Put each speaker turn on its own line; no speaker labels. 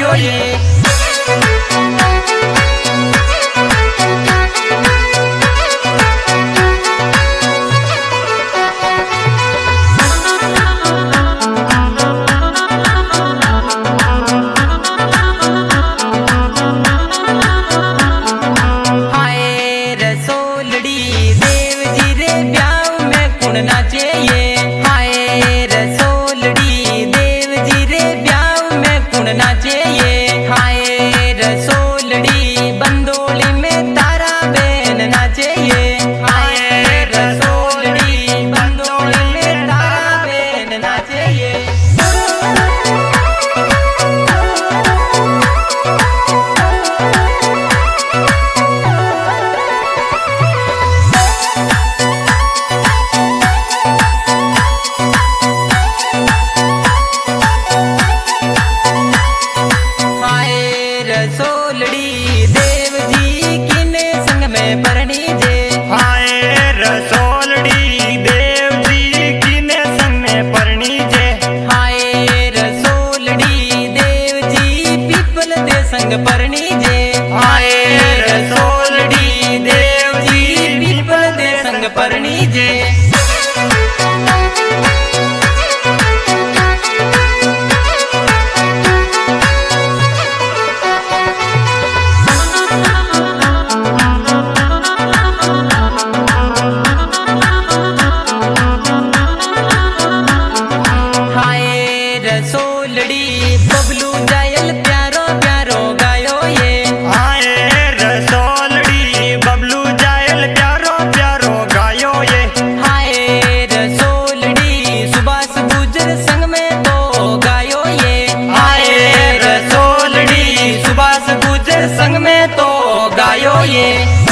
गायो ये।
नाचे ये हाय रसोलड़ी देव जी रे ब्याह में कुण नाचे ये हाय रसोलड़ी बंदोली में तारा बेन नाचे ये हाय रसोलड़ी बंदोली में तारा बेन नाचे ये। रसोलड़ी देव जी किने संग में परणी जे
हाय रसोलड़ी देव जी किने संग में परणी जे
हाय रसोलड़ी देव जी पीपल दे संग परणी जे
हाय रसोलड़ी देव जी
पीपल दे संग परणी जे। रसोलड़ी बबलू जायल प्यारो प्यारो गायो ये
हाय रसोलड़ी बबलू जायल प्यारो प्यारो गायो ये
हाय रसोलड़ी सुभाष गुजर संग में तो गायो ये
हाय रसोलड़ी
सुभाष गुजर संग में तो गायो ये।